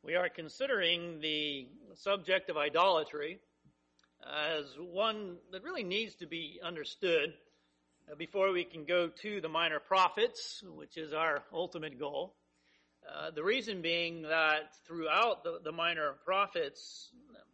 We are considering the subject of idolatry as one that really needs to be understood before we can go to the minor prophets, which is our ultimate goal. The reason being that throughout the minor prophets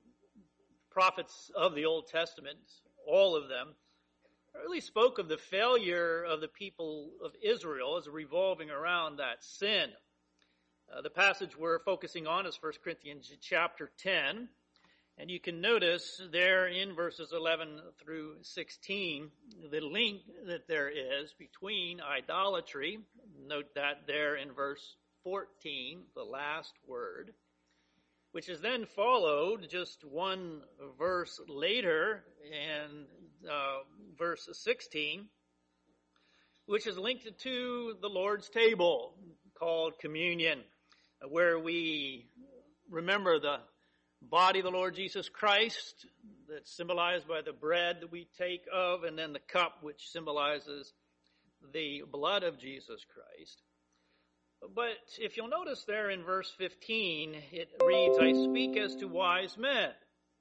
of the Old Testament, all of them, really spoke of the failure of the people of Israel as revolving around that sin. The passage we're focusing on is 1 Corinthians chapter 10, and you can notice there in verses 11 through 16 the link that there is between idolatry. Note that there in verse 14, the last word, which is then followed just one verse later in verse 16, which is linked to the Lord's table called communion, where we remember the body of the Lord Jesus Christ that's symbolized by the bread that we take of, and then the cup which symbolizes the blood of Jesus Christ. But if you'll notice there in verse 15, it reads, I speak as to wise men.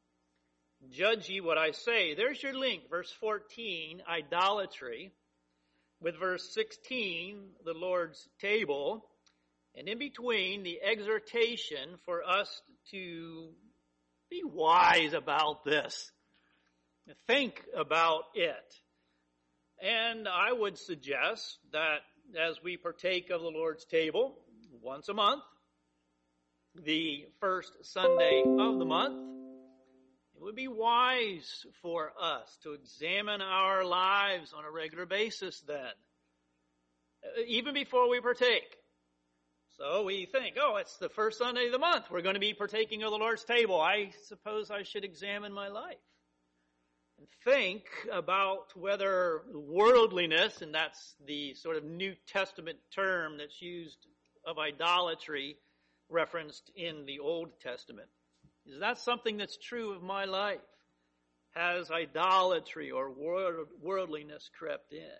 Judge ye what I say. There's your link. Verse 14, idolatry, with verse 16, the Lord's table, and in between, the exhortation for us to be wise about this. Think about it. And I would suggest that as we partake of the Lord's table once a month, the first Sunday of the month, it would be wise for us to examine our lives on a regular basis then, even before we partake. So we think, it's the first Sunday of the month. We're going to be partaking of the Lord's table. I suppose I should examine my life and think about whether worldliness, and that's the sort of New Testament term that's used of idolatry referenced in the Old Testament. Is that something that's true of my life? Has idolatry or worldliness crept in?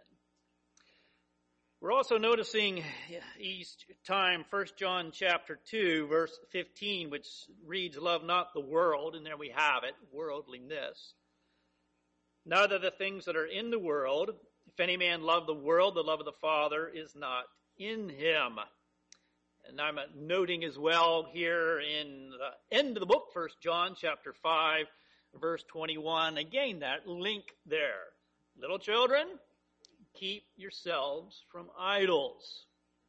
We're also noticing each time 1 John chapter 2, verse 15, which reads, love not the world, and there we have it, worldliness. Neither the things that are in the world. If any man love the world, the love of the Father is not in him. And I'm noting as well here in the end of the book, 1 John chapter 5, verse 21, again that link there. Little children, keep yourselves from idols.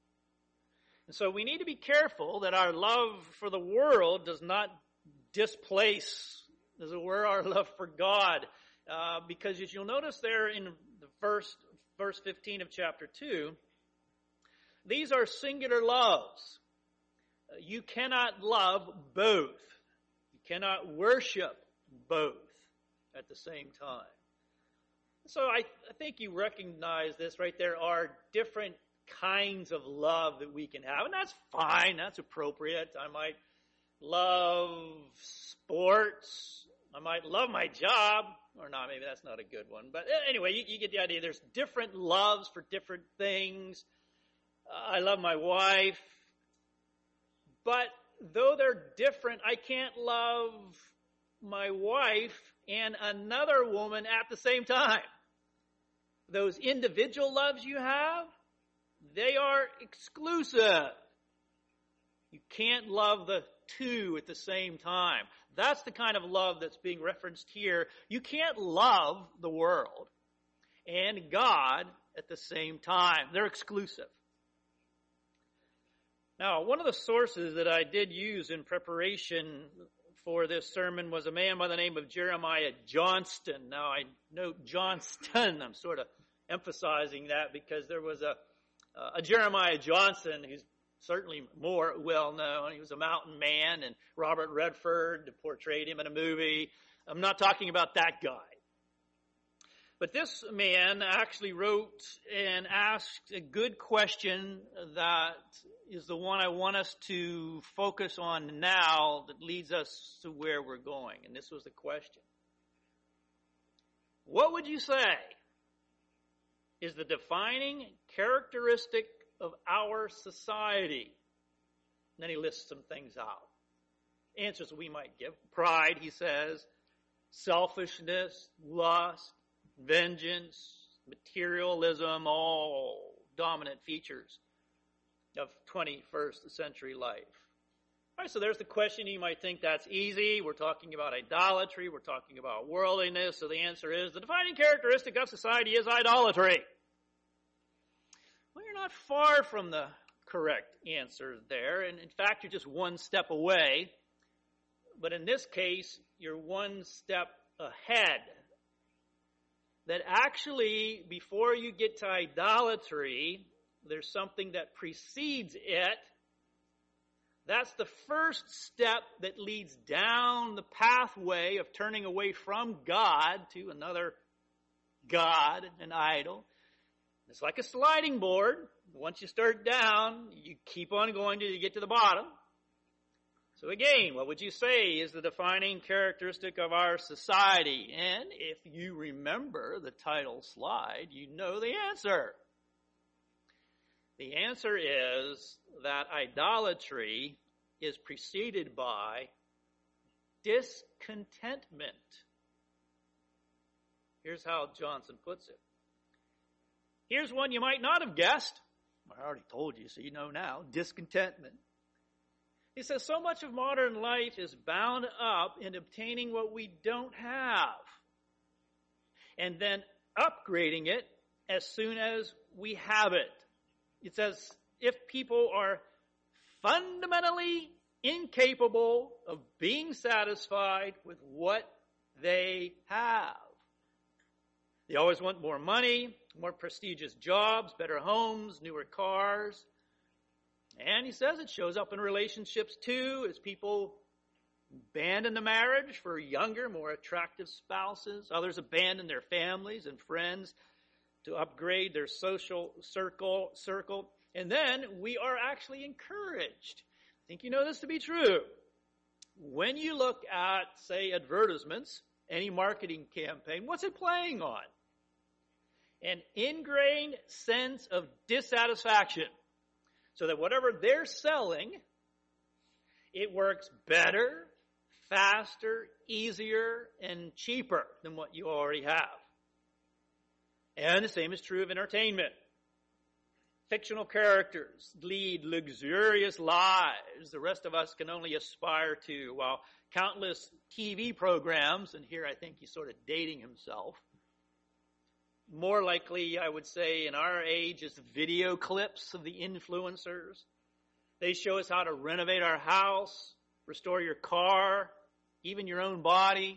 And so we need to be careful that our love for the world does not displace, as it were, our love for God. Because as you'll notice there in the verse 15 of chapter 2, these are singular loves. You cannot love both. You cannot worship both at the same time. So I think you recognize this, right? There are different kinds of love that we can have, and that's fine. That's appropriate. I might love sports. I might love my job, or not. Maybe that's not a good one. But anyway, you get the idea. There's different loves for different things. I love my wife. But though they're different, I can't love my wife and another woman at the same time. Those individual loves you have, they are exclusive. You can't love the two at the same time. That's the kind of love that's being referenced here. You can't love the world and God at the same time. They're exclusive. Now, one of the sources that I did use in preparation for this sermon was a man by the name of Jeremiah Johnston. Now, I note Johnston. I'm sort of emphasizing that because there was a Jeremiah Johnson who's certainly more well-known. He was a mountain man, and Robert Redford portrayed him in a movie. I'm not talking about that guy. But this man actually wrote and asked a good question that is the one I want us to focus on now that leads us to where we're going. And this was the question. What would you say is the defining characteristic of our society? And then he lists some things out. answers we might give. Pride, he says, selfishness, lust, vengeance, materialism, all dominant features of 21st century life. All right, so there's the question. You might think that's easy. We're talking about idolatry. We're talking about worldliness. So the answer is the defining characteristic of society is idolatry. Well, you're not far from the correct answer there. And in fact, you're just one step away. But in this case, you're one step ahead. That actually, before you get to idolatry, there's something that precedes it. That's the first step that leads down the pathway of turning away from God to another God, an idol. It's like a sliding board. Once you start down, you keep on going till you get to the bottom. So again, what would you say is the defining characteristic of our society? And if you remember the title slide, you know the answer. The answer is that idolatry is preceded by discontentment. Here's how Johnson puts it. Here's one you might not have guessed. I already told you, so you know now. Discontentment. He says, so much of modern life is bound up in obtaining what we don't have and then upgrading it as soon as we have it. It says, if people are fundamentally incapable of being satisfied with what they have. They always want more money, more prestigious jobs, better homes, newer cars. And he says it shows up in relationships too, as people abandon the marriage for younger, more attractive spouses. Others abandon their families and friends to upgrade their social circle. And then we are actually encouraged. I think you know this to be true. When you look at, say, advertisements, any marketing campaign, what's it playing on? An ingrained sense of dissatisfaction. So that whatever they're selling, it works better, faster, easier, and cheaper than what you already have. And the same is true of entertainment. Fictional characters lead luxurious lives the rest of us can only aspire to, while countless TV programs, and here I think he's sort of dating himself, more likely, I would say, in our age is video clips of the influencers. They show us how to renovate our house, restore your car, even your own body.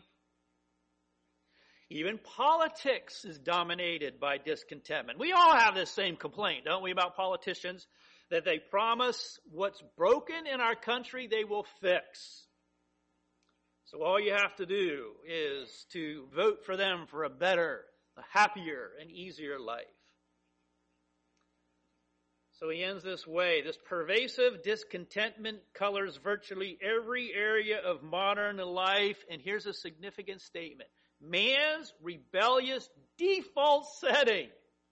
Even politics is dominated by discontentment. We all have this same complaint, don't we, about politicians? That they promise what's broken in our country they will fix. So all you have to do is to vote for them for a better, a happier, and easier life. So he ends this way. This pervasive discontentment colors virtually every area of modern life. And here's a significant statement. Man's rebellious default setting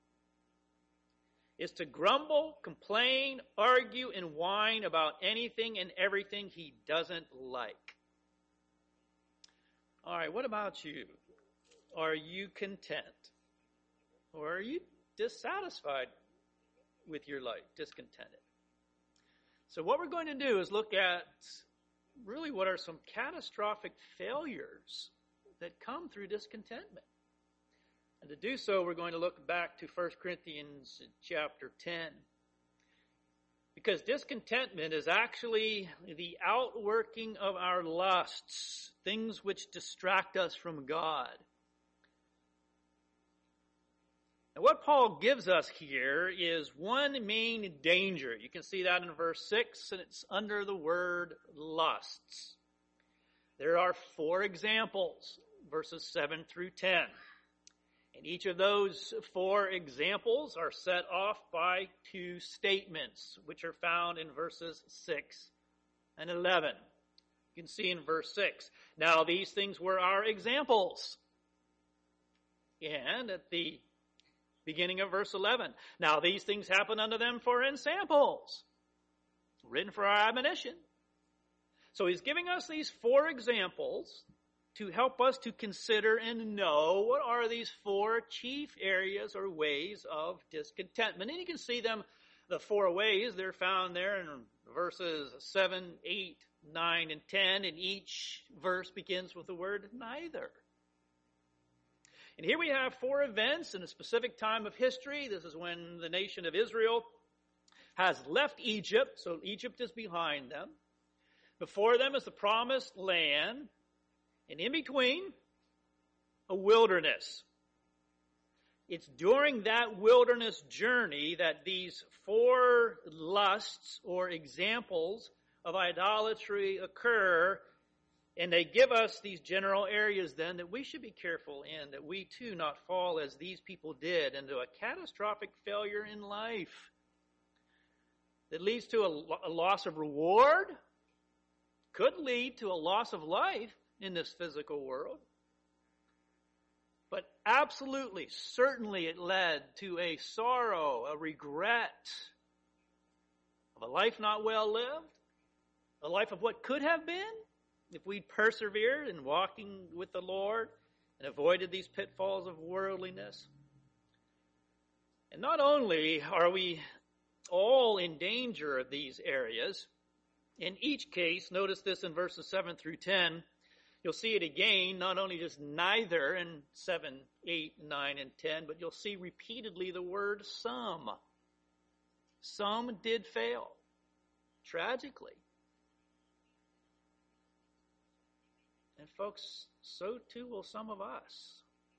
is to grumble, complain, argue, and whine about anything and everything he doesn't like. All right, what about you? Are you content? Or are you dissatisfied with your life, discontented? So what we're going to do is look at really what are some catastrophic failures that come through discontentment. And to do so, we're going to look back to 1 Corinthians chapter 10. Because discontentment is actually the outworking of our lusts, things which distract us from God. And what Paul gives us here is one main danger. You can see that in verse 6, and it's under the word lusts. There are 4 examples, verses 7 through 10. And each of those 4 examples are set off by 2 statements, which are found in verses 6 and 11. You can see in verse 6, now these things were our examples. And at the beginning of verse 11, now these things happen unto them for ensamples, written for our admonition, So he's giving us these 4 examples to help us to consider and know what are these 4 chief areas or ways of discontentment. And you can see them, the 4 ways, they're found there in verses 7, 8, 9, and 10, and each verse begins with the word neither. And here we have 4 events in a specific time of history. This is when the nation of Israel has left Egypt, so Egypt is behind them. Before them is the promised land, and in between, a wilderness. It's during that wilderness journey that these 4 lusts or examples of idolatry occur, and they give us these general areas then that we should be careful in, that we too not fall as these people did into a catastrophic failure in life that leads to a loss of reward, could lead to a loss of life in this physical world. But absolutely, certainly it led to a sorrow, a regret of a life not well lived, a life of what could have been if we'd persevered in walking with the Lord and avoided these pitfalls of worldliness. And not only are we all in danger of these areas, in each case, notice this in verses 7 through 10, you'll see it again, not only just neither in 7, 8, 9, and 10, but you'll see repeatedly the word some. Some did fail, tragically. And folks, so too will some of us.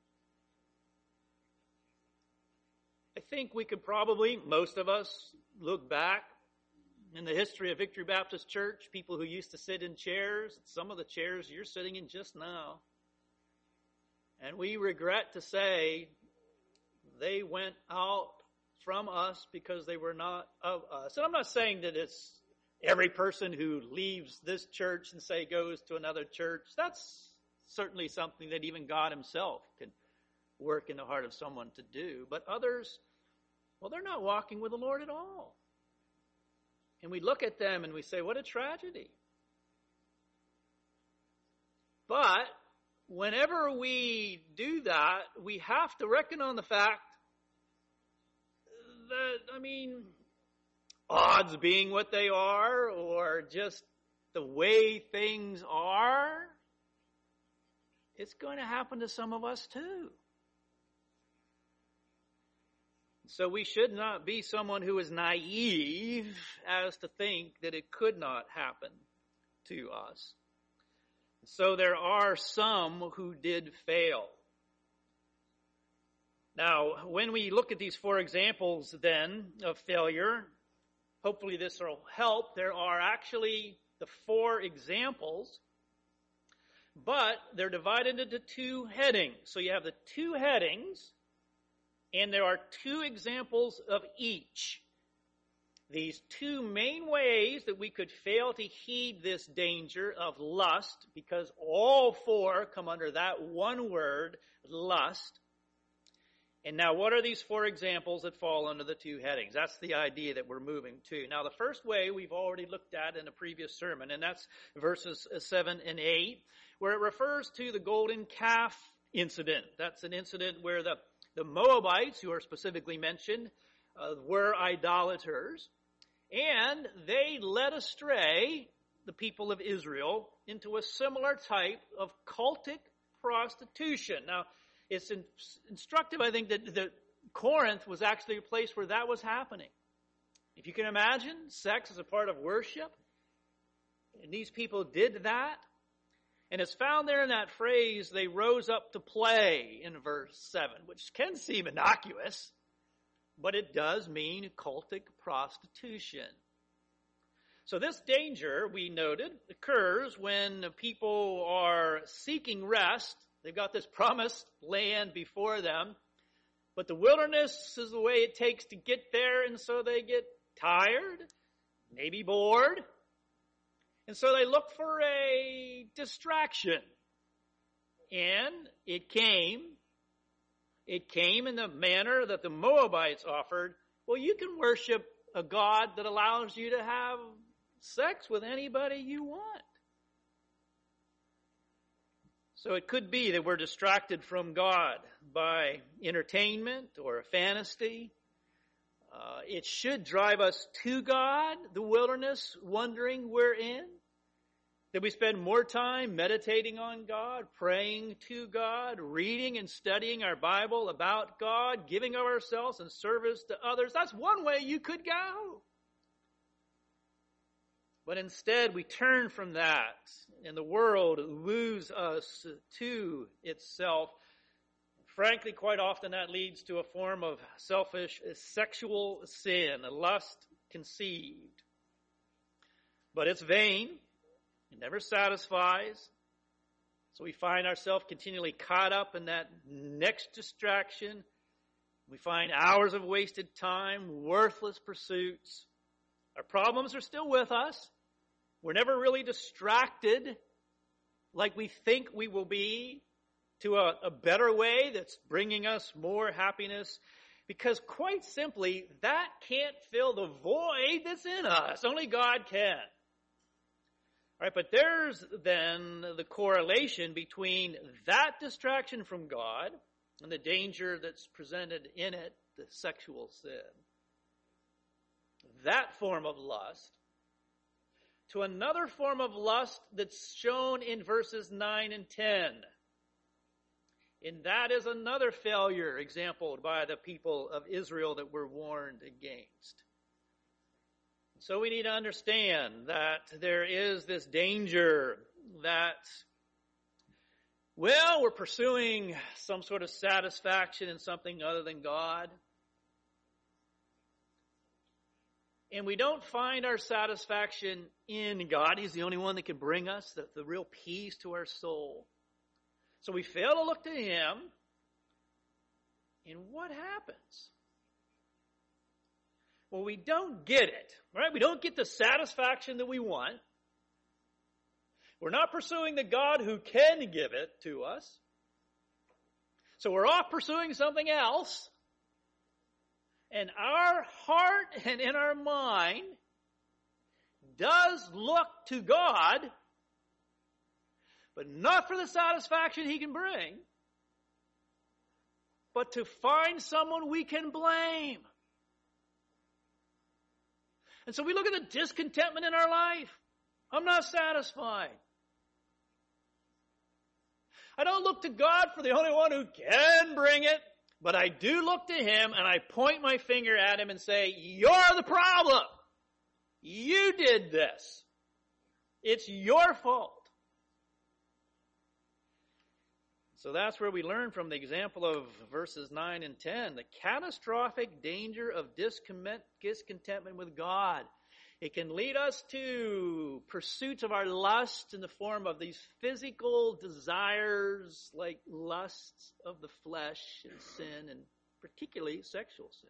I think we could probably, most of us, look back in the history of Victory Baptist Church, people who used to sit in chairs, some of the chairs you're sitting in just now. And we regret to say they went out from us because they were not of us. And I'm not saying that it's every person who leaves this church and say goes to another church. That's certainly something that even God himself can work in the heart of someone to do. But others, well, they're not walking with the Lord at all. And we look at them and we say, what a tragedy. But whenever we do that, we have to reckon on the fact that, odds being what they are, or just the way things are, it's going to happen to some of us too. So we should not be someone who is naive as to think that it could not happen to us. So there are some who did fail. Now, when we look at these 4 examples then of failure, hopefully this will help. There are actually the 4 examples, but they're divided into 2 headings. So you have the 2 headings, and there are 2 examples of each. These 2 main ways that we could fail to heed this danger of lust, because all 4 come under that one word, lust. And now what are these 4 examples that fall under the 2 headings? That's the idea that we're moving to. Now the first way we've already looked at in a previous sermon, and that's verses 7 and 8, where it refers to the golden calf incident. That's an incident where the Moabites, who are specifically mentioned, were idolaters, and they led astray the people of Israel into a similar type of cultic prostitution. Now, it's instructive, I think, that Corinth was actually a place where that was happening. If you can imagine, sex is a part of worship, and these people did that. And it's found there in that phrase, they rose up to play in verse 7, which can seem innocuous, but it does mean cultic prostitution. So this danger, we noted, occurs when people are seeking rest. They've got this promised land before them, but the wilderness is the way it takes to get there, and so they get tired, maybe bored, and so they look for a distraction. And it came in the manner that the Moabites offered. Well, you can worship a God that allows you to have sex with anybody you want. So it could be that we're distracted from God by entertainment or a fantasy. It should drive us to God, the wilderness wandering we're in. That we spend more time meditating on God, praying to God, reading and studying our Bible about God, giving of ourselves in service to others. That's one way you could go. But instead we turn from that, and the world woos us to itself. Frankly, quite often that leads to a form of selfish sexual sin, a lust conceived. But it's vain. It never satisfies. So we find ourselves continually caught up in that next distraction. We find hours of wasted time, worthless pursuits. Our problems are still with us. We're never really distracted like we think we will be to a better way that's bringing us more happiness. Because quite simply, that can't fill the void that's in us. Only God can. All right, but there's then the correlation between that distraction from God and the danger that's presented in it, the sexual sin. That form of lust to another form of lust that's shown in verses 9 and 10. And that is another failure exampled by the people of Israel that we're warned against. So we need to understand that there is this danger that, well, we're pursuing some sort of satisfaction in something other than God. And we don't find our satisfaction in God. He's the only one that can bring us the real peace to our soul. So we fail to look to Him. And what happens? Well, we don't get it, right? We don't get the satisfaction that we want. We're not pursuing the God who can give it to us. So we're off pursuing something else. And our heart and in our mind does look to God, but not for the satisfaction He can bring, but to find someone we can blame. And so we look at the discontentment in our life. I'm not satisfied. I don't look to God for the only one who can bring it, but I do look to Him and I point my finger at Him and say, you're the problem. You did this. It's your fault. So that's where we learn from the example of verses 9 and 10, the catastrophic danger of discontentment with God. It can lead us to pursuits of our lust in the form of these physical desires like lusts of the flesh and sin, and particularly sexual sin.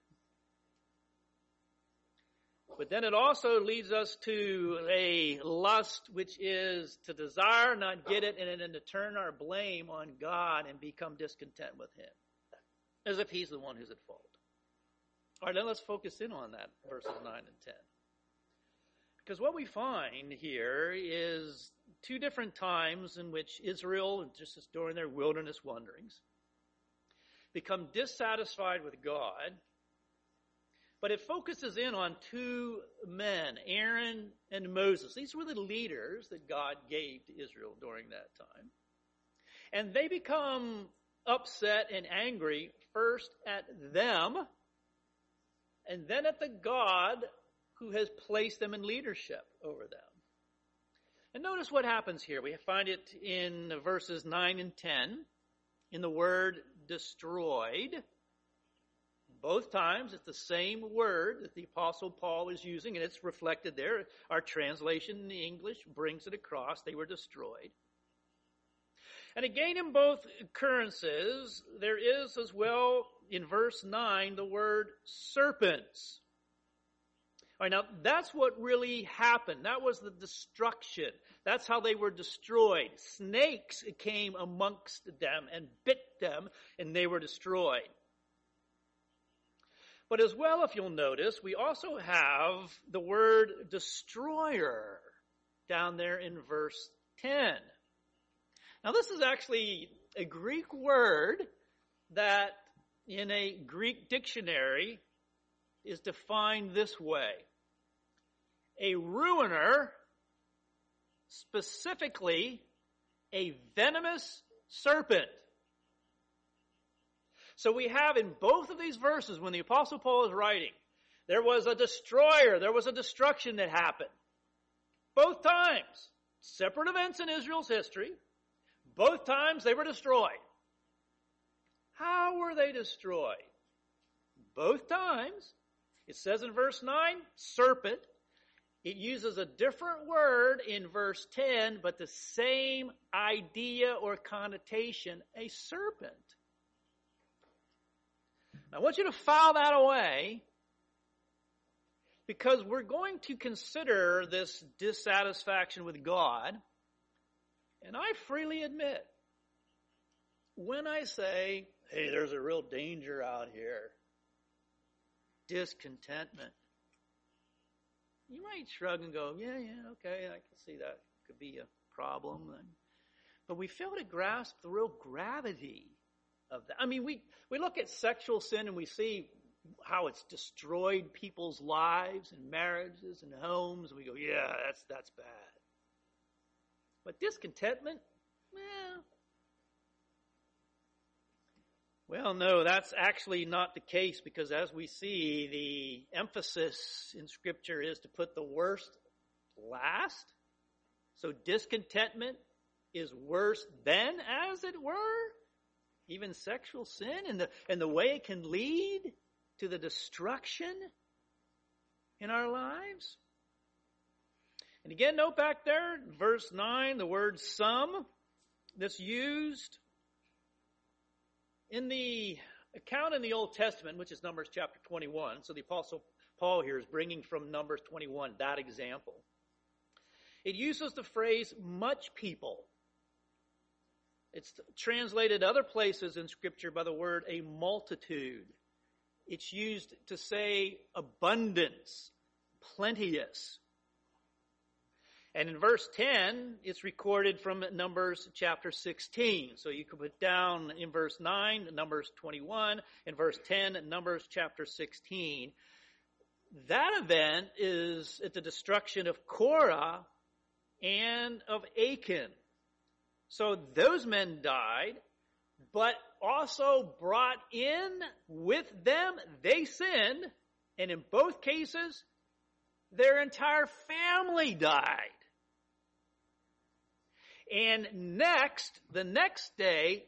But then it also leads us to a lust which is to desire, not get it, and then to turn our blame on God and become discontent with Him, as if He's the one who's at fault. All right, then let's focus in on that, verses 9 and 10. Because what we find here is two different times in which Israel, just as during their wilderness wanderings, become dissatisfied with God. But it focuses in on two men, Aaron and Moses. These were the leaders that God gave to Israel during that time. And they become upset and angry first at them, and then at the God who has placed them in leadership over them. And notice what happens here. We find it in verses 9 and 10 in the word destroyed. Both times, it's the same word that the Apostle Paul is using, and it's reflected there. Our translation in English brings it across. They were destroyed. And again, in both occurrences, there is as well, in verse 9, the word serpents. All right, now, that's what really happened. That was the destruction. That's how they were destroyed. Snakes came amongst them and bit them, and they were destroyed. But as well, if you'll notice, we also have the word destroyer down there in verse 10. Now, this is actually a Greek word that in a Greek dictionary is defined this way. A ruiner, specifically a venomous serpent. So we have in both of these verses, when the Apostle Paul is writing, there was a destroyer, there was a destruction that happened. Both times, separate events in Israel's history, both times they were destroyed. How were they destroyed? Both times, it says in verse 9, serpent. It uses a different word in verse 10, but the same idea or connotation, a serpent. I want you to file that away because we're going to consider this dissatisfaction with God. And I freely admit, when I say, hey, there's a real danger out here, discontentment, you might shrug and go, yeah, okay, I can see that could be a problem. But we fail to grasp the real gravity of that. I mean, we look at sexual sin and we see how it's destroyed people's lives and marriages and homes, and we go, yeah, that's bad. But discontentment, well, no, that's actually not the case, because as we see, the emphasis in Scripture is to put the worst last. So discontentment is worse than, as it were, even sexual sin, and the way it can lead to the destruction in our lives. And again, note back there, verse 9, the word some that's used in the account in the Old Testament, which is Numbers chapter 21. So the Apostle Paul here is bringing from Numbers 21 that example. It uses the phrase much people. It's translated other places in Scripture by the word a multitude. It's used to say abundance, plenteous. And in verse 10, it's recorded from Numbers chapter 16. So you could put down in verse 9, Numbers 21, in verse 10, Numbers chapter 16. That event is at the destruction of Korah and of Achan. So those men died, but also brought in with them, they sinned, and in both cases, their entire family died. And the next day,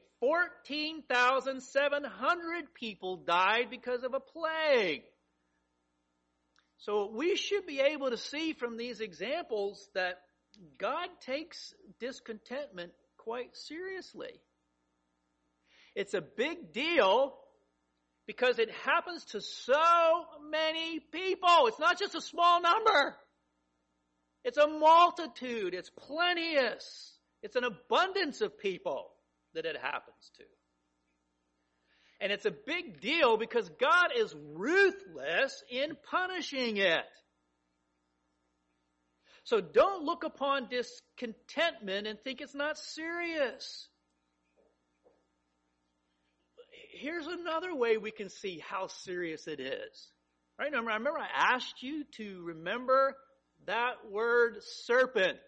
14,700 people died because of a plague. So we should be able to see from these examples that God takes discontentment quite seriously. It's a big deal because it happens to so many people. It's not just a small number. It's a multitude. It's plenteous. It's an abundance of people that it happens to. And it's a big deal because God is ruthless in punishing it. So don't look upon discontentment and think it's not serious. Here's another way we can see how serious it is. Right? Remember I asked you to remember that word serpent.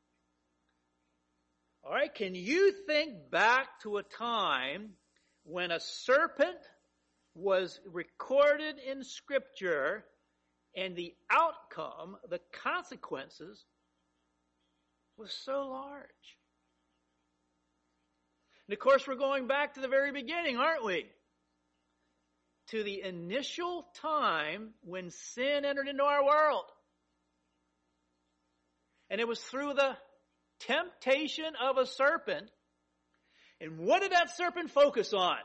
All right, can you think back to a time when a serpent was recorded in Scripture and the outcome, the consequences, was so large? And of course, we're going back to the very beginning, aren't we? To the initial time when sin entered into our world. And it was through the temptation of a serpent. And what did that serpent focus on?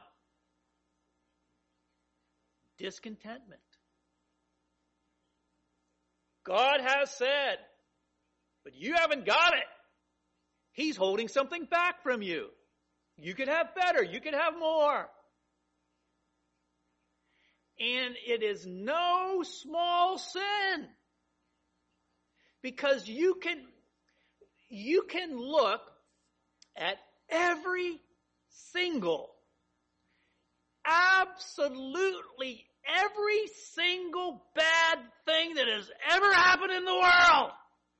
Discontentment. God has said, but you haven't got it. He's holding something back from you. You could have better. You could have more. And it is no small sin. Because you can look at Every single, absolutely every single bad thing that has ever happened in the world.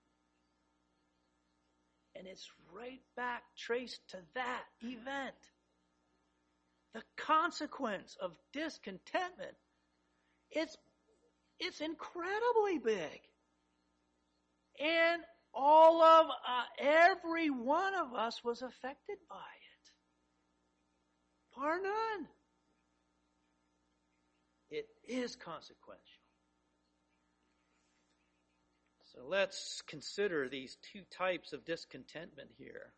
And it's right back traced to that event. The consequence of discontentment, it's incredibly big. And every one of us was affected by it. Bar none. It is consequential. So let's consider these two types of discontentment here.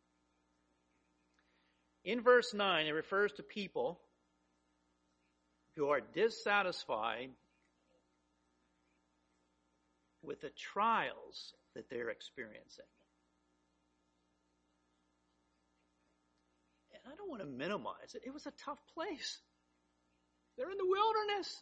In verse 9, it refers to people who are dissatisfied with the trials that they're experiencing. And I don't want to minimize it. It was a tough place. They're in the wilderness.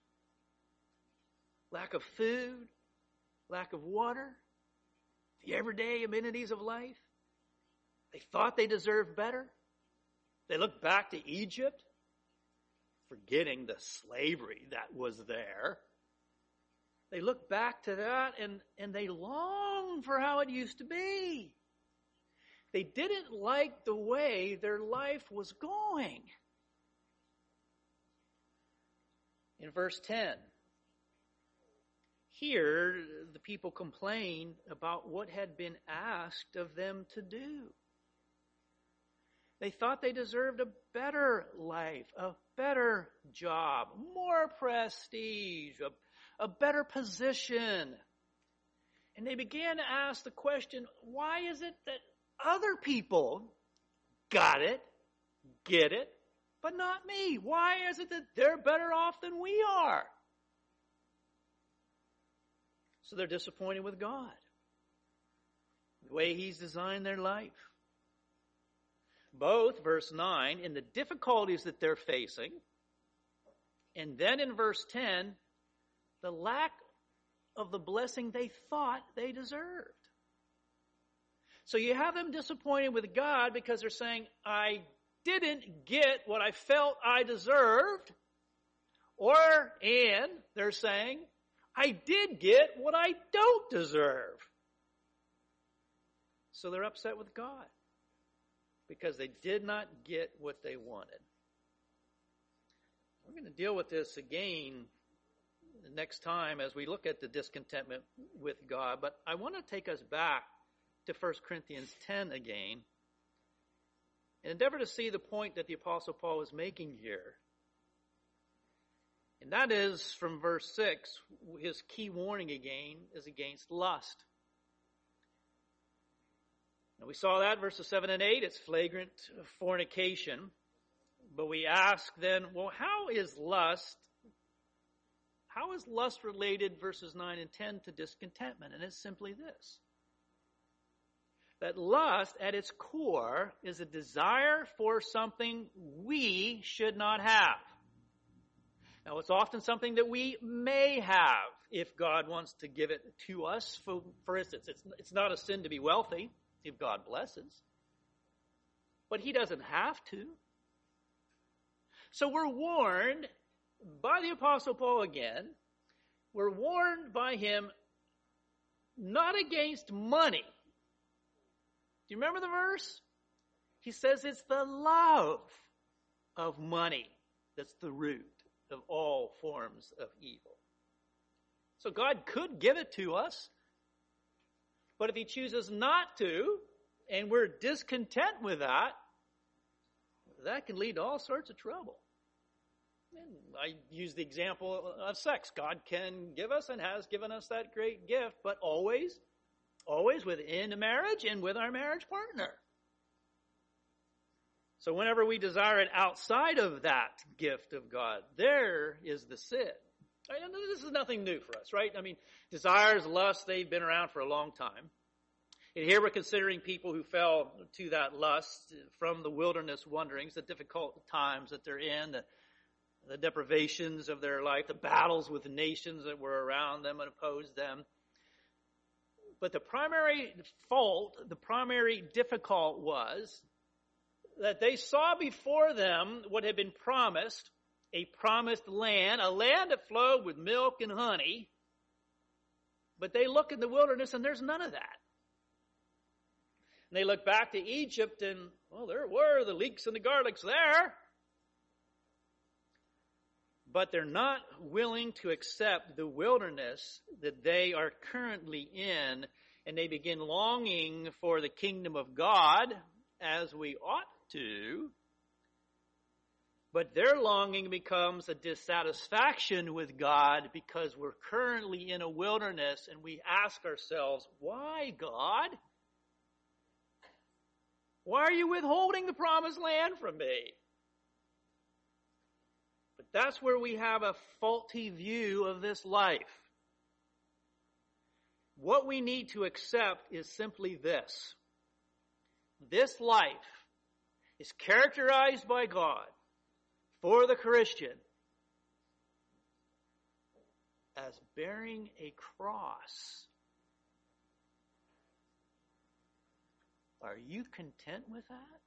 Lack of food, lack of water, the everyday amenities of life. They thought they deserved better. They looked back to Egypt, forgetting the slavery that was there. They looked back to that and they longed for how it used to be. They didn't like the way their life was going. In verse 10, here the people complained about what had been asked of them to do. They thought they deserved a better life, a better job, more prestige, a better position. And they began to ask the question, why is it that other people got it, get it, but not me? Why is it that they're better off than we are? So they're disappointed with God, the way He's designed their life. Both, verse 9, in the difficulties that they're facing, and then in verse 10, the lack of the blessing they thought they deserved. So you have them disappointed with God because they're saying, I didn't get what I felt I deserved. And they're saying, I did get what I don't deserve. So they're upset with God because they did not get what they wanted. We're going to deal with this again next time as we look at the discontentment with God, but I want to take us back to 1 Corinthians 10 again and endeavor to see the point that the Apostle Paul is making here. And that is from verse 6, his key warning again is against lust. Now we saw that, verses 7 and 8, it's flagrant fornication. But we ask then, well, how is lust related, verses 9 and 10, to discontentment? And it's simply this. That lust, at its core, is a desire for something we should not have. Now, it's often something that we may have if God wants to give it to us. For instance, it's not a sin to be wealthy if God blesses. But He doesn't have to. So we're warned by the Apostle Paul again. We're warned by him not against money. Do you remember the verse? He says it's the love of money that's the root of all forms of evil. So God could give it to us, but if He chooses not to, and we're discontent with that, that can lead to all sorts of trouble. And I use the example of sex. God can give us and has given us that great gift, but always within a marriage and with our marriage partner. So whenever we desire it outside of that gift of God, there is the sin. Right? And this is nothing new for us, right? I mean, desires, lusts, they've been around for a long time. And here we're considering people who fell to that lust from the wilderness wanderings, the difficult times that they're in, the deprivations of their life, the battles with the nations that were around them and opposed them. But the primary fault, the primary difficult was that they saw before them what had been promised, a promised land, a land that flowed with milk and honey. But they look in the wilderness and there's none of that. And they look back to Egypt and, well, there were the leeks and the garlics there. But they're not willing to accept the wilderness that they are currently in, and they begin longing for the kingdom of God, as we ought to. But their longing becomes a dissatisfaction with God because we're currently in a wilderness, and we ask ourselves, why, God? Why are you withholding the promised land from me? But that's where we have a faulty view of this life. What we need to accept is simply this. This life is characterized by God for the Christian as bearing a cross. Are you content with that?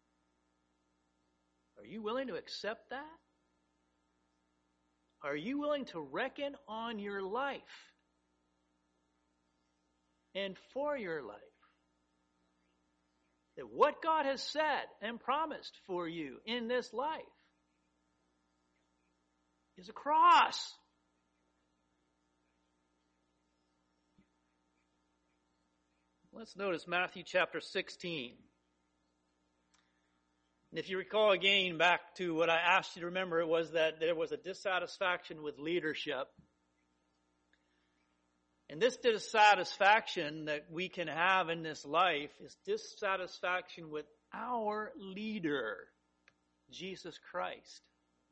Are you willing to accept that? Are you willing to reckon on your life and for your life? That what God has said and promised for you in this life is a cross. Let's notice Matthew chapter 16. And if you recall again back to what I asked you to remember, it was that there was a dissatisfaction with leadership. And this dissatisfaction that we can have in this life is dissatisfaction with our leader, Jesus Christ.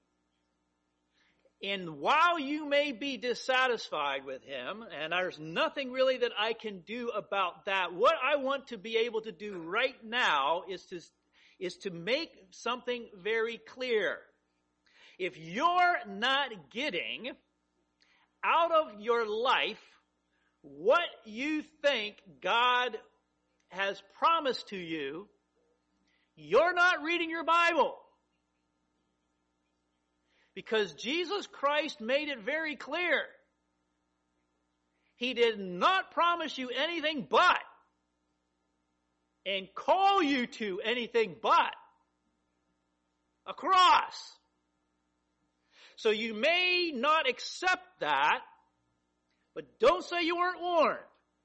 And while you may be dissatisfied with him, and there's nothing really that I can do about that, what I want to be able to do right now is to make something very clear. If you're not getting out of your life what you think God has promised to you, you're not reading your Bible. Because Jesus Christ made it very clear. He did not promise you anything but, and call you to anything but, a cross. So you may not accept that, but don't say you weren't warned.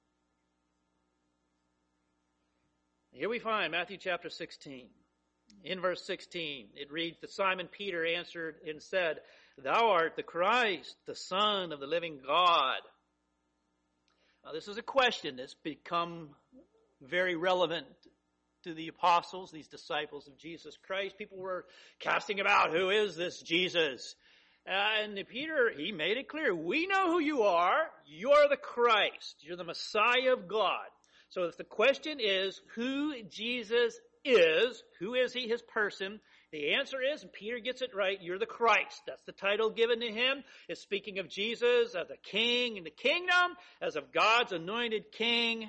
Here we find Matthew chapter 16. In verse 16, it reads that Simon Peter answered and said, "Thou art the Christ, the Son of the living God." Now, this is a question that's become very relevant to the apostles, these disciples of Jesus Christ. People were casting about, who is this Jesus? And Peter, he made it clear, we know who you are. You're the Christ. You're the Messiah of God. So if the question is who Jesus is, who is he, his person? The answer is, and Peter gets it right, you're the Christ. That's the title given to him. It's speaking of Jesus as a king in the kingdom, as of God's anointed king.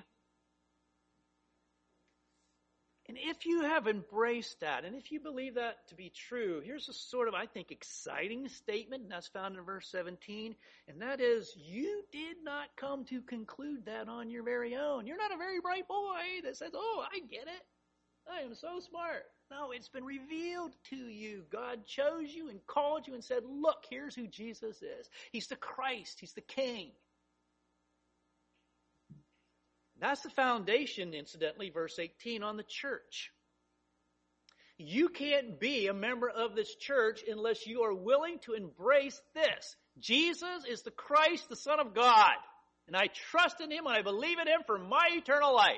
And if you have embraced that, and if you believe that to be true, here's a sort of, I think, exciting statement, and that's found in verse 17, and that is, you did not come to conclude that on your very own. You're not a very bright boy that says, oh, I get it. I am so smart. No, it's been revealed to you. God chose you and called you and said, look, here's who Jesus is. He's the Christ. He's the King. That's the foundation, incidentally, verse 18, on the church. You can't be a member of this church unless you are willing to embrace this. Jesus is the Christ, the Son of God. And I trust in him and I believe in him for my eternal life.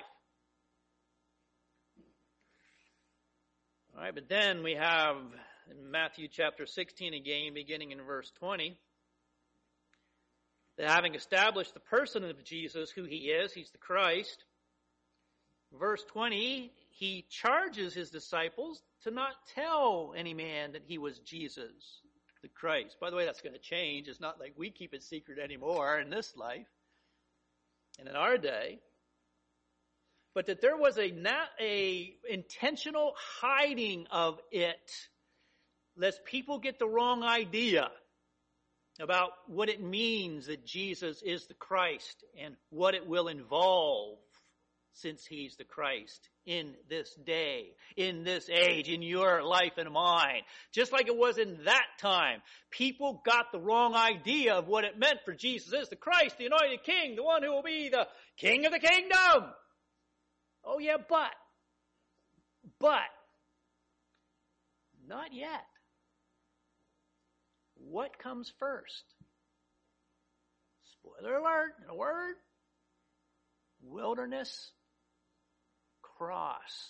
All right, but then we have in Matthew chapter 16 again, beginning in verse 20, that having established the person of Jesus, who he is, he's the Christ, verse 20, he charges his disciples to not tell any man that he was Jesus, the Christ. By the way, that's going to change. It's not like we keep it secret anymore in this life and in our day. but that there was a intentional hiding of it, lest people get the wrong idea about what it means that Jesus is the Christ and what it will involve since he's the Christ in this day, in this age, in your life and mine. Just like it was in that time. People got the wrong idea of what it meant for Jesus is the Christ, the anointed King, the one who will be the King of the kingdom. Oh yeah, but, not yet. What comes first? Spoiler alert, in a word, wilderness, cross.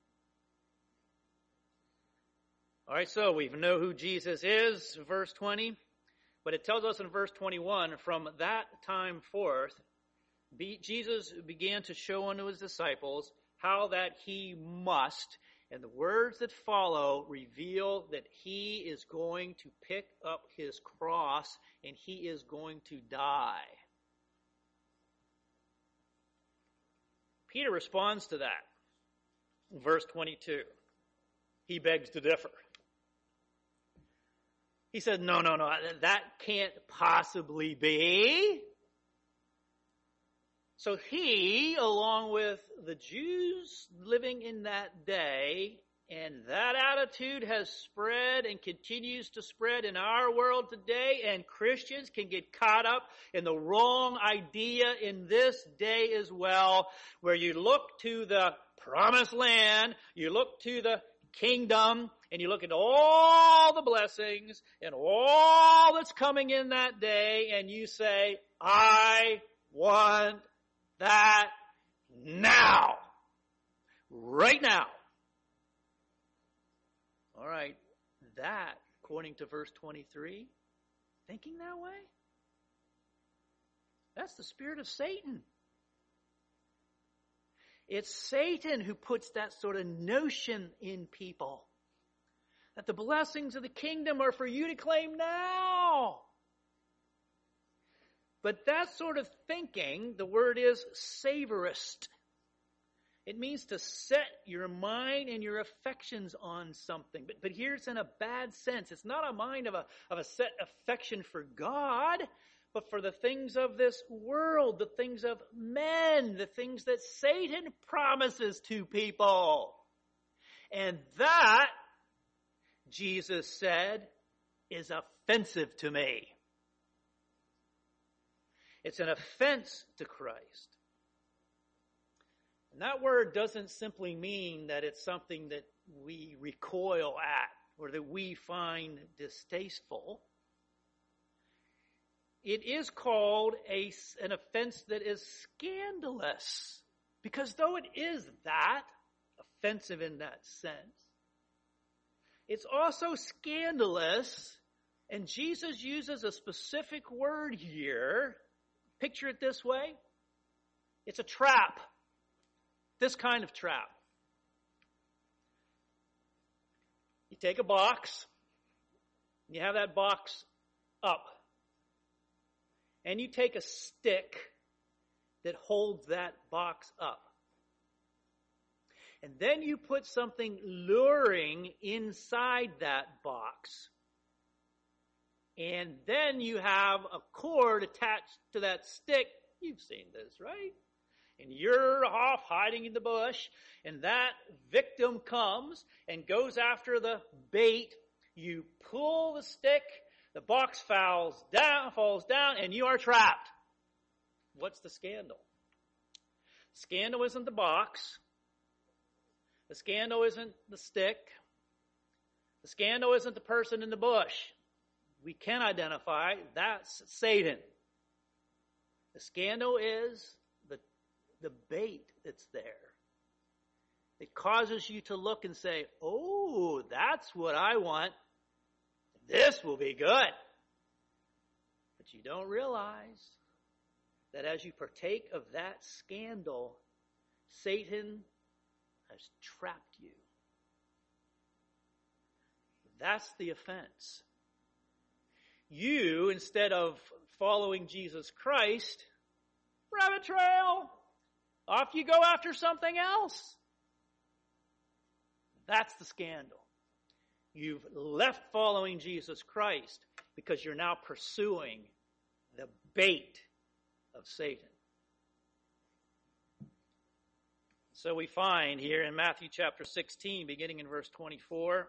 All right, so we know who Jesus is, verse 20, but it tells us in verse 21, from that time forth, Jesus began to show unto his disciples how that he must, and the words that follow reveal that he is going to pick up his cross and he is going to die. Peter responds to that. Verse 22. He begs to differ. He said, no, that can't possibly be. So he, along with the Jews living in that day, and that attitude has spread and continues to spread in our world today, and Christians can get caught up in the wrong idea in this day as well, where you look to the promised land, you look to the kingdom, and you look at all the blessings and all that's coming in that day, and you say, I want that now. Right now. All right, that, according to verse 23, thinking that way, that's the spirit of Satan. It's Satan who puts that sort of notion in people, that the blessings of the kingdom are for you to claim now. But that sort of thinking, the word is savorist. It means to set your mind and your affections on something. But here it's in a bad sense. It's not a mind of a set affection for God, but for the things of this world, the things of men, the things that Satan promises to people. And that, Jesus said, is offensive to me. It's an offense to Christ. And that word doesn't simply mean that it's something that we recoil at or that we find distasteful. It is called an offense that is scandalous. Because though it is that, offensive in that sense, it's also scandalous. And Jesus uses a specific word here. Picture it this way. It's a trap. This kind of trap. You take a box, and you have that box up, and you take a stick that holds that box up. And then you put something luring inside that box. And then you have a cord attached to that stick. You've seen this, right? And you're off hiding in the bush, and that victim comes and goes after the bait. You pull the stick, the box falls down, and you are trapped. What's the scandal? Scandal isn't the box. The scandal isn't the stick. The scandal isn't the person in the bush. We can identify that's Satan. The scandal is the bait that's there. It causes you to look and say, oh, that's what I want. This will be good. But you don't realize that as you partake of that scandal, Satan has trapped you. That's the offense. You, instead of following Jesus Christ, rabbit trail. Off you go after something else. That's the scandal. You've left following Jesus Christ because you're now pursuing the bait of Satan. So we find here in Matthew chapter 16, beginning in verse 24,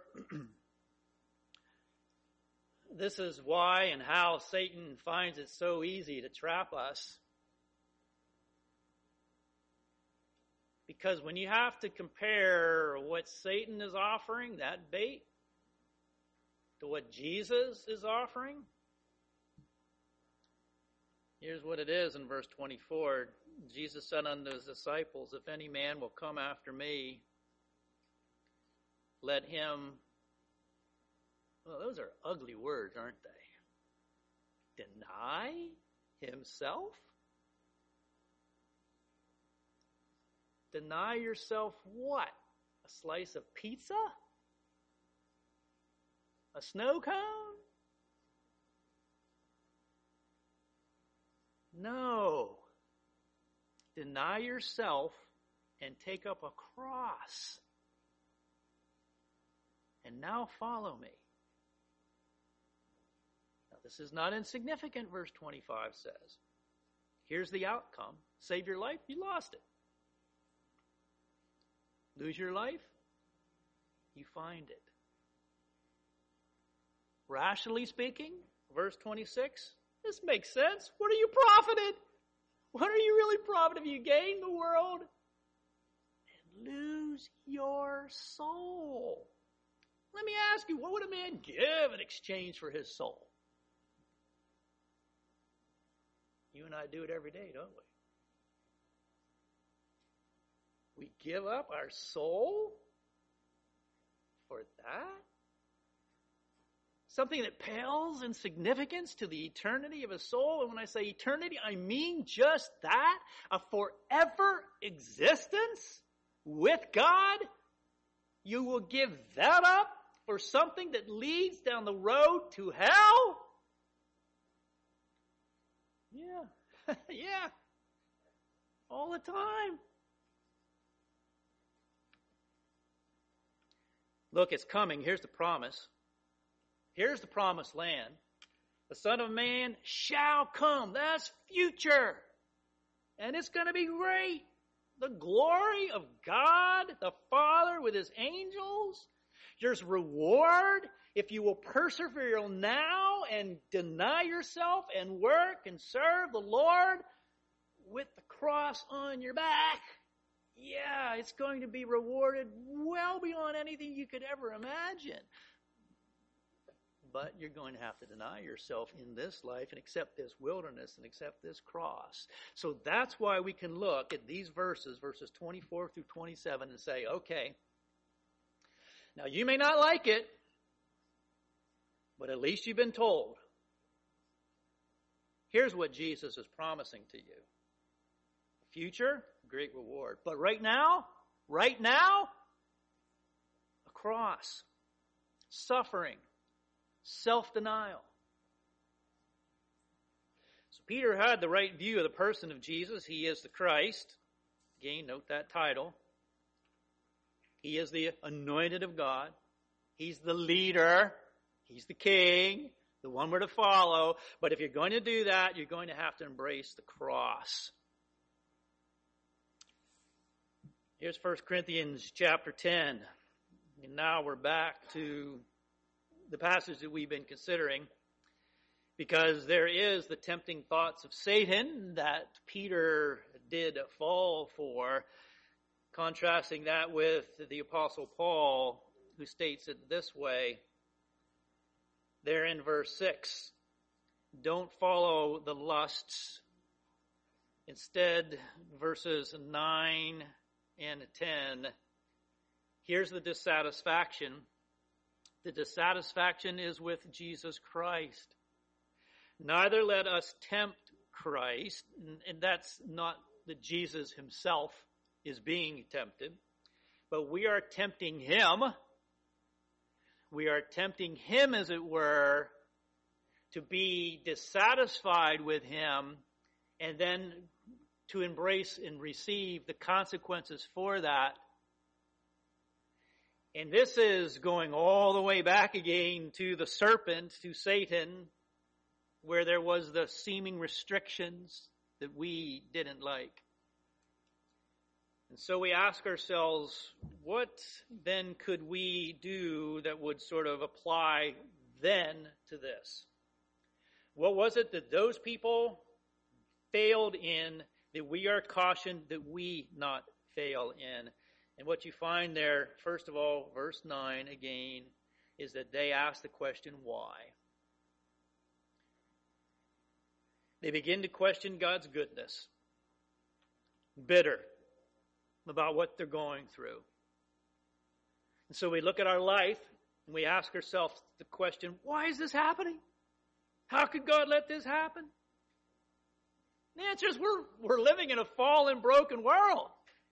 this is why and how Satan finds it so easy to trap us. Because when you have to compare what Satan is offering, that bait, to what Jesus is offering, here's what it is in verse 24. Jesus said unto his disciples, if any man will come after me, let him, well, those are ugly words, aren't they? Deny himself? Deny yourself what? A slice of pizza? A snow cone? No. Deny yourself and take up a cross. And now follow me. Now, this is not insignificant, verse 25 says. Here's the outcome. Save your life, you lost it. Lose your life, you find it. Rationally speaking, verse 26, this makes sense. What are you profited? What are you really profited if you gain the world and lose your soul? Let me ask you, what would a man give in exchange for his soul? You and I do it every day, don't we? We give up our soul for that? Something that pales in significance to the eternity of a soul. And when I say eternity, I mean just that. A forever existence with God. You will give that up for something that leads down the road to hell? Yeah. Yeah. All the time. Look, it's coming. Here's the promise. Here's the promised land. The Son of Man shall come. That's future. And it's going to be great. The glory of God, the Father with his angels. There's reward if you will persevere now and deny yourself and work and serve the Lord with the cross on your back. Yeah, it's going to be rewarded well beyond anything you could ever imagine. But you're going to have to deny yourself in this life and accept this wilderness and accept this cross. So that's why we can look at these verses 24 through 27, and say, okay, now you may not like it, but at least you've been told. Here's what Jesus is promising to you. Future, great reward. But right now, a cross, suffering, self-denial. So Peter had the right view of the person of Jesus. He is the Christ. Again, note that title. He is the anointed of God. He's the leader. He's the king, the one we're to follow. But if you're going to do that, you're going to have to embrace the cross. Here's 1 Corinthians chapter 10. And now we're back to the passage that we've been considering, because there is the tempting thoughts of Satan that Peter did fall for, contrasting that with the Apostle Paul, who states it this way, there in verse 6, don't follow the lusts. Instead, verses 9 and 10, here's the dissatisfaction. The dissatisfaction is with Jesus Christ. Neither let us tempt Christ, and that's not that Jesus himself is being tempted, but we are tempting him. We are tempting him, as it were, to be dissatisfied with him and then to embrace and receive the consequences for that. And this is going all the way back again to the serpent, to Satan, where there was the seeming restrictions that we didn't like. And so we ask ourselves, what then could we do that would sort of apply then to this? What was it that those people failed in that we are cautioned that we not fail in? And what you find there, first of all, verse 9 again, is that they ask the question, why? They begin to question God's goodness, bitter about what they're going through. And so we look at our life and we ask ourselves the question, why is this happening? How could God let this happen? The answer is we're living in a fallen, broken world.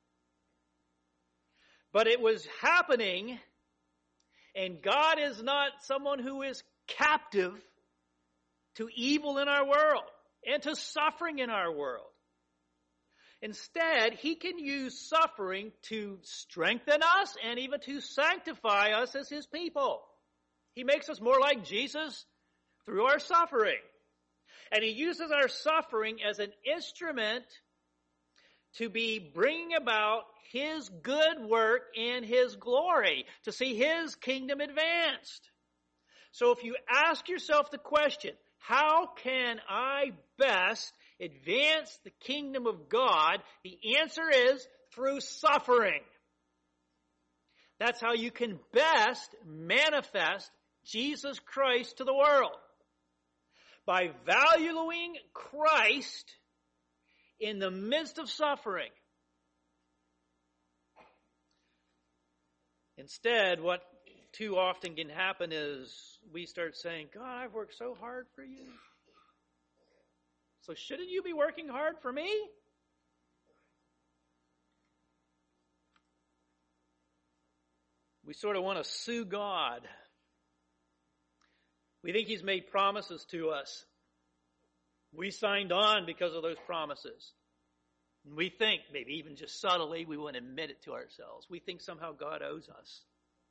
But it was happening, and God is not someone who is captive to evil in our world and to suffering in our world. Instead, he can use suffering to strengthen us and even to sanctify us as his people. He makes us more like Jesus through our suffering. And he uses our suffering as an instrument to be bringing about his good work and his glory, to see his kingdom advanced. So if you ask yourself the question, how can I best advance the kingdom of God? The answer is through suffering. That's how you can best manifest Jesus Christ to the world. By valuing Christ in the midst of suffering. Instead, what too often can happen is we start saying, God, I've worked so hard for you. So shouldn't you be working hard for me? We sort of want to sue God. We think he's made promises to us. We signed on because of those promises. And we think, maybe even just subtly, we won't admit it to ourselves. We think somehow God owes us.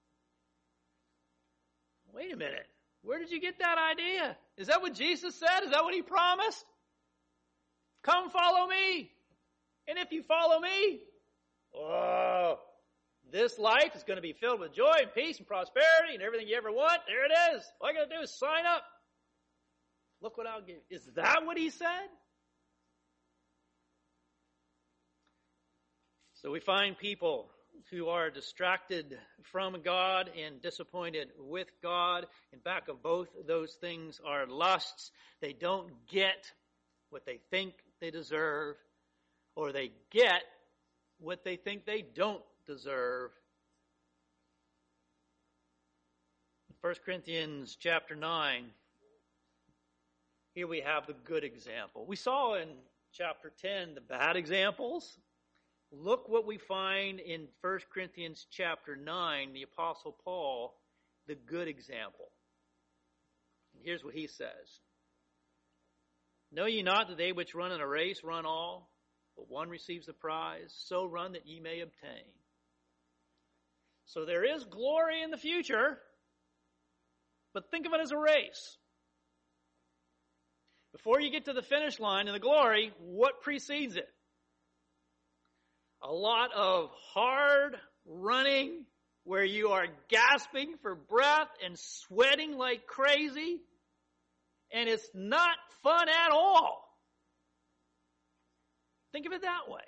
Wait a minute. Where did you get that idea? Is that what Jesus said? Is that what he promised? Come follow me. And if you follow me, this life is going to be filled with joy and peace and prosperity and everything you ever want. There it is. All I got to do is sign up. Look what I'll give. Is that what he said? So we find people who are distracted from God and disappointed with God. And back of both of those things are lusts. They don't get what they think they deserve, or they get what they think they don't deserve. In 1 Corinthians chapter 9, here we have the good example. We saw in chapter 10 the bad examples. Look what we find in 1 Corinthians chapter 9, the Apostle Paul, the good example. And here's what he says. Know ye not that they which run in a race run all, but one receives the prize? So run that ye may obtain. So there is glory in the future, but think of it as a race. Before you get to the finish line in the glory, what precedes it? A lot of hard running where you are gasping for breath and sweating like crazy, and it's not fun at all. Think of it that way.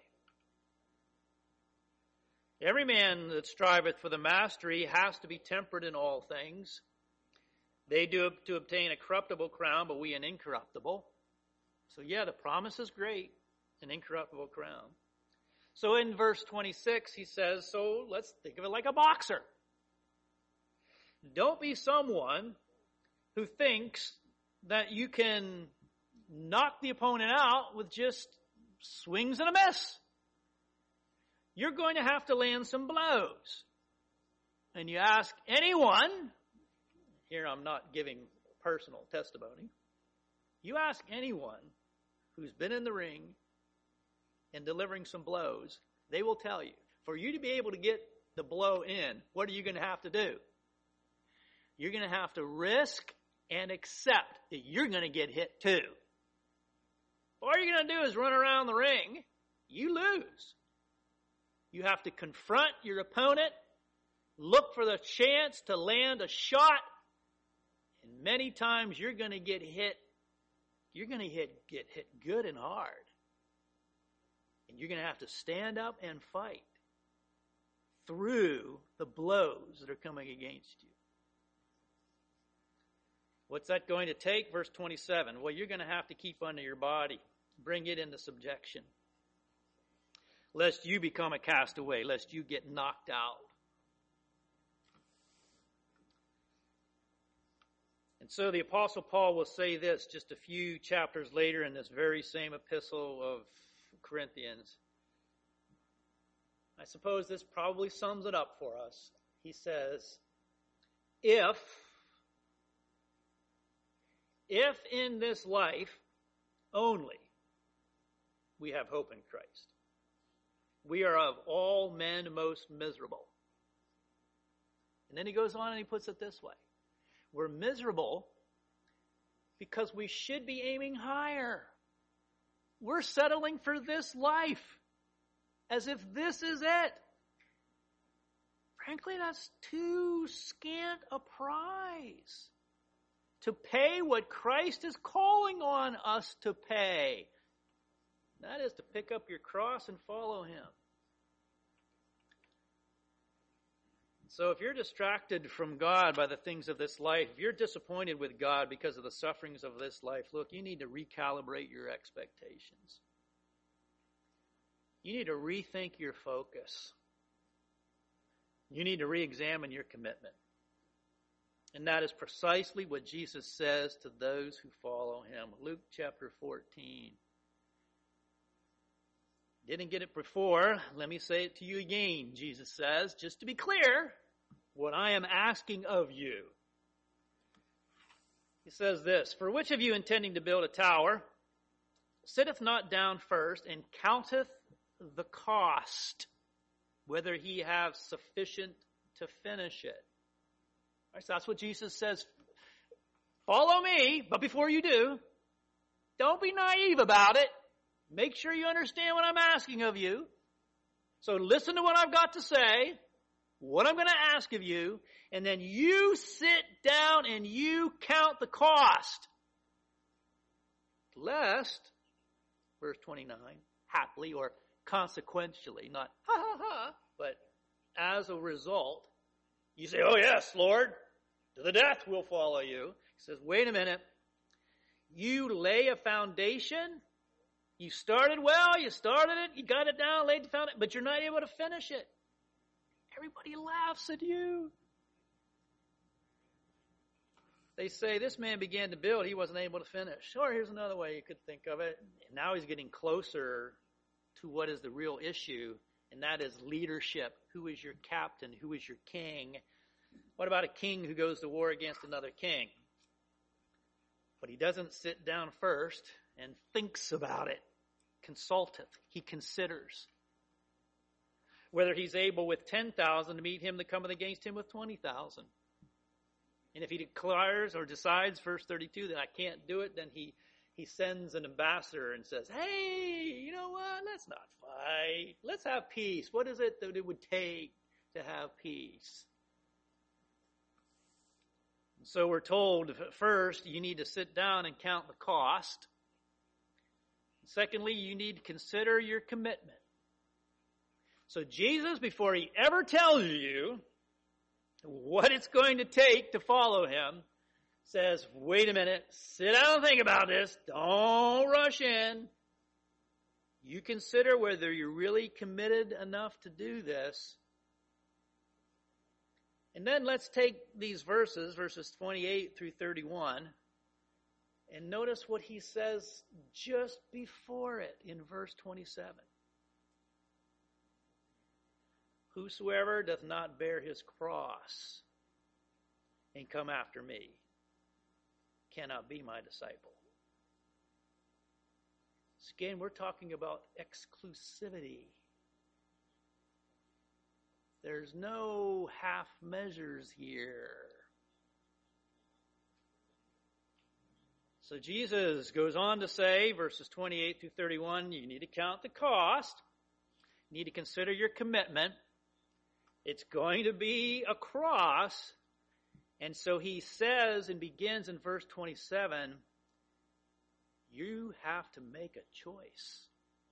Every man that striveth for the mastery has to be temperate in all things. They do to obtain a corruptible crown, but we an incorruptible. So yeah, the promise is great, an incorruptible crown. So in verse 26, he says, so let's think of it like a boxer. Don't be someone who thinks that you can knock the opponent out with just swings and a miss. You're going to have to land some blows. And you ask anyone, here I'm not giving personal testimony, you ask anyone who's been in the ring and delivering some blows, they will tell you, for you to be able to get the blow in, what are you going to have to do? You're going to have to risk and accept that you're going to get hit too. All you're going to do is run around the ring. You lose. You have to confront your opponent, look for the chance to land a shot, and many times you're going to get hit. You're going to get hit good and hard. And you're going to have to stand up and fight through the blows that are coming against you. What's that going to take? Verse 27. Well, you're going to have to keep under your body. Bring it into subjection. Lest you become a castaway, lest you get knocked out. And so the Apostle Paul will say this just a few chapters later in this very same epistle of Corinthians. I suppose this probably sums it up for us. He says, if in this life only we have hope in Christ, we are of all men most miserable. And then he goes on and he puts it this way. We're miserable because we should be aiming higher. We're settling for this life as if this is it. Frankly, that's too scant a prize to pay what Christ is calling on us to pay. That is to pick up your cross and follow him. So if you're distracted from God by the things of this life, if you're disappointed with God because of the sufferings of this life, look, you need to recalibrate your expectations. You need to rethink your focus. You need to re-examine your commitment. And that is precisely what Jesus says to those who follow him. Luke chapter 14. Didn't get it before. Let me say it to you again, Jesus says, just to be clear, what I am asking of you. He says this, for which of you intending to build a tower sitteth not down first and counteth the cost, whether he have sufficient to finish it? All right, so that's what Jesus says. Follow me, but before you do, don't be naive about it. Make sure you understand what I'm asking of you. So listen to what I've got to say, what I'm going to ask of you, and then you sit down and you count the cost. Lest, verse 29, haply or consequentially, not ha ha ha, but as a result, you say, oh yes, Lord, to the death we'll follow you. He says, wait a minute. You lay a foundation. You started well, you started it, you got it down, laid the foundation, but you're not able to finish it. Everybody laughs at you. They say, this man began to build, he wasn't able to finish. Or here's another way you could think of it. Now he's getting closer to what is the real issue, and that is leadership. Who is your captain? Who is your king? What about a king who goes to war against another king? But he doesn't sit down first and thinks about it. Consulteth. He considers whether he's able with 10,000 to meet him that cometh against him with 20,000. And if he declares or decides, verse 32, that I can't do it, then he sends an ambassador and says, hey, you know what? Let's not fight. Let's have peace. What is it that it would take to have peace? And so we're told, first, you need to sit down and count the cost. Secondly, you need to consider your commitment. So Jesus, before he ever tells you what it's going to take to follow him, says, wait a minute, sit down and think about this. Don't rush in. You consider whether you're really committed enough to do this. And then let's take these verses 28 through 31, and notice what he says just before it in verse 27. Whosoever doth not bear his cross and come after me cannot be my disciple. Again, we're talking about exclusivity. There's no half measures here. So Jesus goes on to say, verses 28 through 31, you need to count the cost. You need to consider your commitment. It's going to be a cross. And so he says and begins in verse 27, you have to make a choice.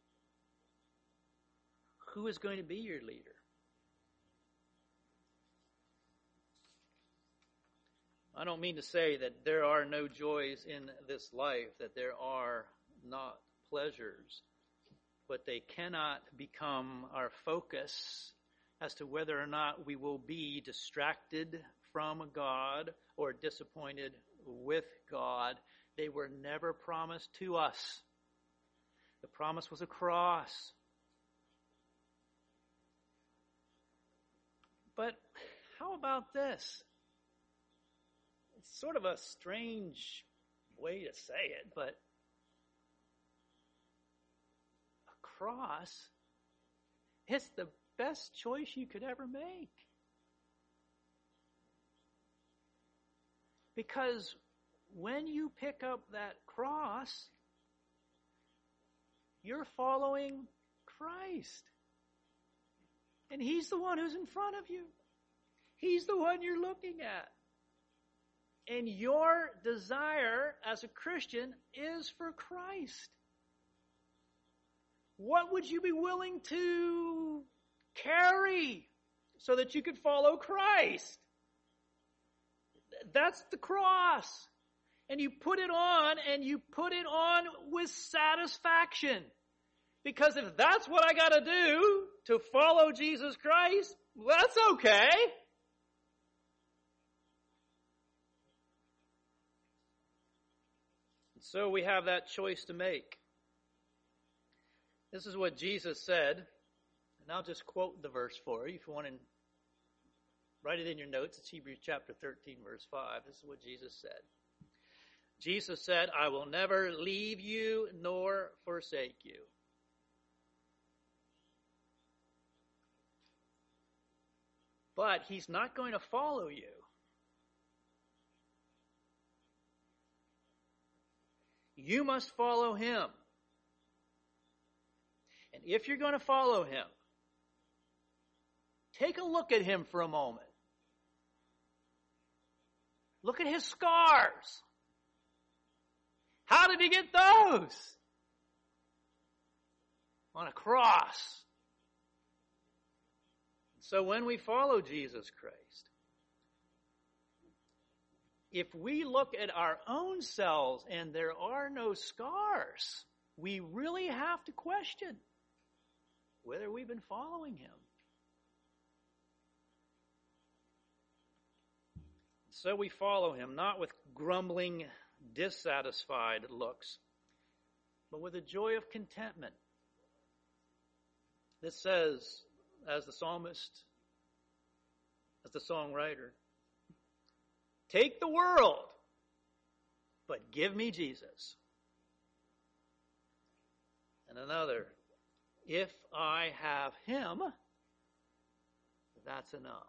Who is going to be your leader? I don't mean to say that there are no joys in this life, that there are not pleasures, but they cannot become our focus as to whether or not we will be distracted from God or disappointed with God. They were never promised to us. The promise was a cross. But how about this? It's sort of a strange way to say it, but a cross is the best choice you could ever make. Because when you pick up that cross, you're following Christ. And He's the one who's in front of you. He's the one you're looking at. And your desire as a Christian is for Christ. What would you be willing to carry so that you could follow Christ? That's the cross. And you put it on, and you put it on with satisfaction. Because if that's what I got to do to follow Jesus Christ, well, that's okay. So we have that choice to make. This is what Jesus said, and I'll just quote the verse for you if you want to write it in your notes. It's Hebrews chapter 13, verse 5. This is what Jesus said. Jesus said, I will never leave you nor forsake you. But He's not going to follow you. You must follow Him. And if you're going to follow Him, take a look at Him for a moment. Look at His scars. How did He get those? On a cross. So when we follow Jesus Christ, if we look at our own selves and there are no scars, we really have to question whether we've been following Him. So we follow Him, not with grumbling, dissatisfied looks, but with a joy of contentment. This says, as the psalmist, as the songwriter, take the world, but give me Jesus. And another, if I have Him, that's enough.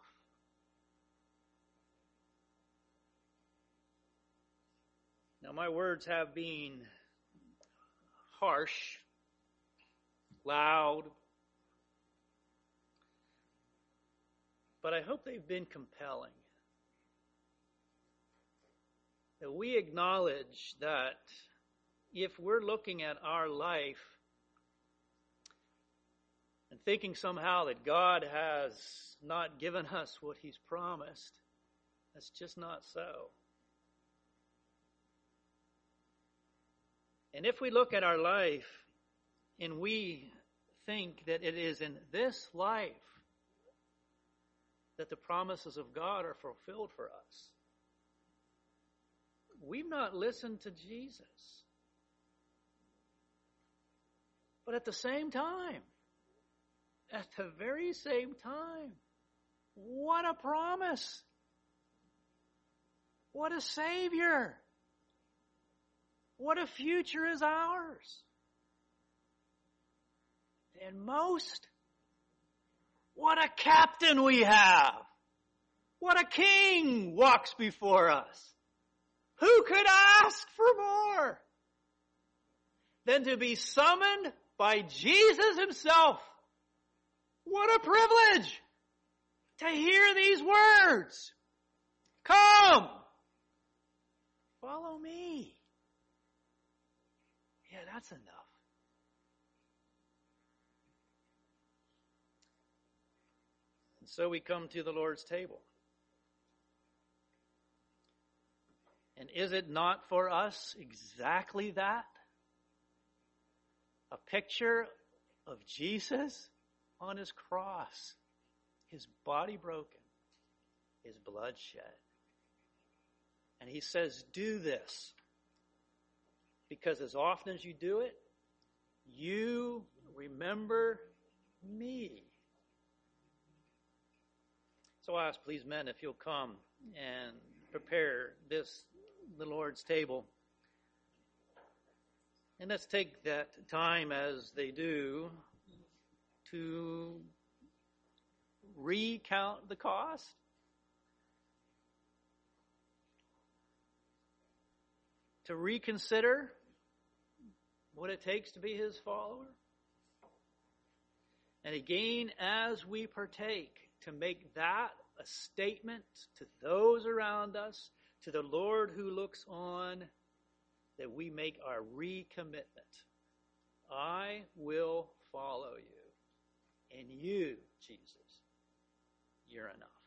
Now, my words have been harsh, loud, but I hope they've been compelling. That we acknowledge that if we're looking at our life and thinking somehow that God has not given us what He's promised, that's just not so. And if we look at our life and we think that it is in this life that the promises of God are fulfilled for us, we've not listened to Jesus. But at the same time, at the very same time, what a promise! What a Savior! What a future is ours! And most, what a captain we have. What a king walks before us. Who could ask for more than to be summoned by Jesus himself? What a privilege to hear these words. Come, follow me. Yeah, that's enough. And so we come to the Lord's table. And is it not for us exactly that? A picture of Jesus on his cross, his body broken, his blood shed. And he says, do this, because as often as you do it, you remember me. So I ask, please, men, if you'll come and prepare the Lord's table. And let's take that time, as they do, to recount the cost. To reconsider what it takes to be his follower. And again, as we partake, to make that a statement to those around us, to the Lord who looks on, that we make our recommitment. I will follow you. And you, Jesus, you're enough.